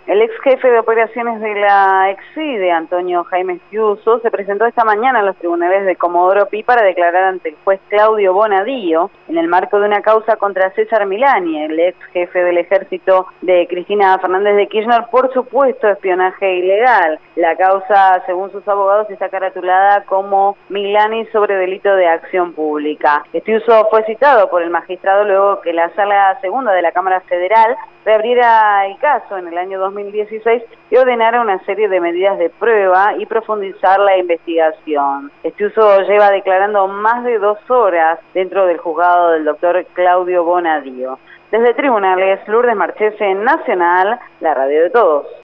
El ex jefe de operaciones de la Exide, Antonio Jaime Estiuso, se presentó esta mañana en los tribunales de Comodoro Pi para declarar ante el juez Claudio Bonadío en el marco de una causa contra César Milani, el ex jefe del ejército de Cristina Fernández de Kirchner, por supuesto espionaje ilegal. La causa, según sus abogados, está caratulada como Milani sobre delito de acción pública. Estiuso fue citado por el magistrado luego que la Sala Segunda de la Cámara Federal reabriera el caso en el año 2016 y ordenara una serie de medidas de prueba y profundizar la investigación. Estiuso lleva declarando más de 2 horas dentro del juzgado del doctor Claudio Bonadío. Desde tribunales, Lourdes Marchese, Nacional, la radio de todos.